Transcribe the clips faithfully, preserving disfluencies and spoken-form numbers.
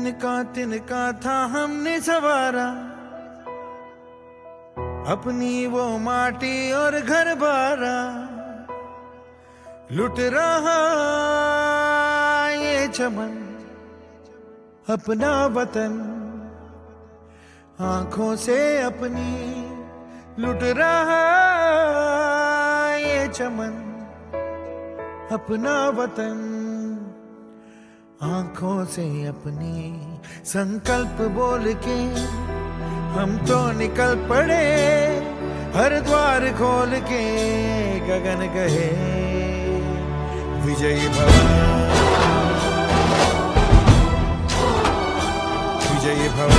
तिनका तिनका था हमने सवारा, अपनी वो माटी और घर बारा। लुट रहा ये चमन अपना वतन, आंखों से अपनी लुट रहा ये चमन अपना वतन, आंखों से अपनी। संकल्प बोल के हम तो निकल पड़े, हर द्वार खोल के गगन कहे विजयी भव, विजयी भव,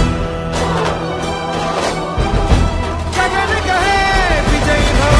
गगन कहे विजयी भव।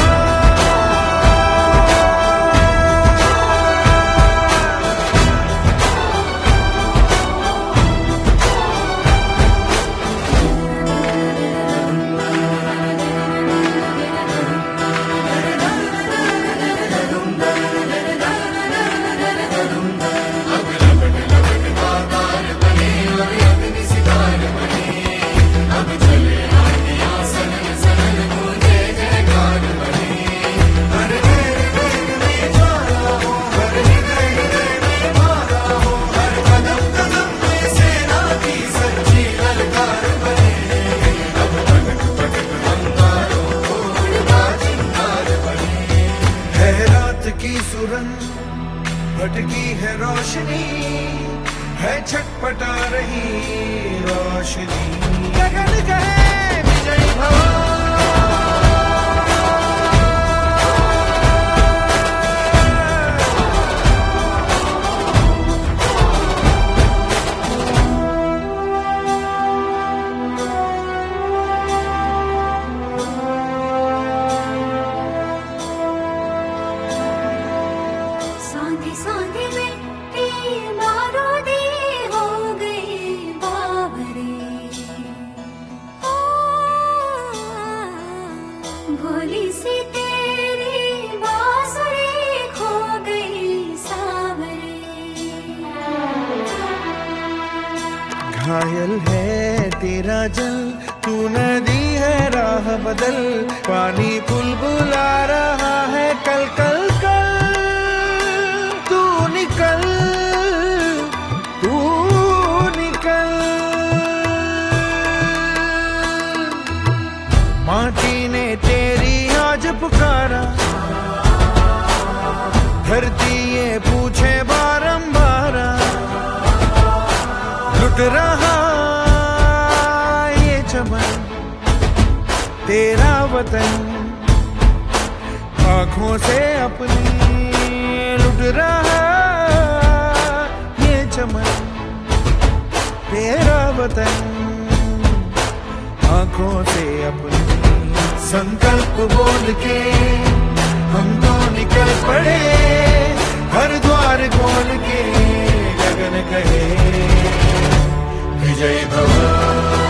भटकी है रोशनी, है छटपटा रही रोशनी, गगन कहे विजयी भव। भोली सी तेरी बांसुरी खो गई सावरे। घायल है तेरा जल, तू नदी है राह बदल, पानी बुलबुला रहा है कल कल कल। तू निकल, तू निकल, माटी ने तेरी आज पुकारा, धरती ये पूछे बारंबार। लुट रहा ये चमन तेरा वतन, आंखों से अपनी लुट रहा ये चमन तेरा वतन, आंखों से अपनी। संकल्प बोल के हम तो निकल पड़े, हर द्वार खोल के गगन कहे विजयी भव।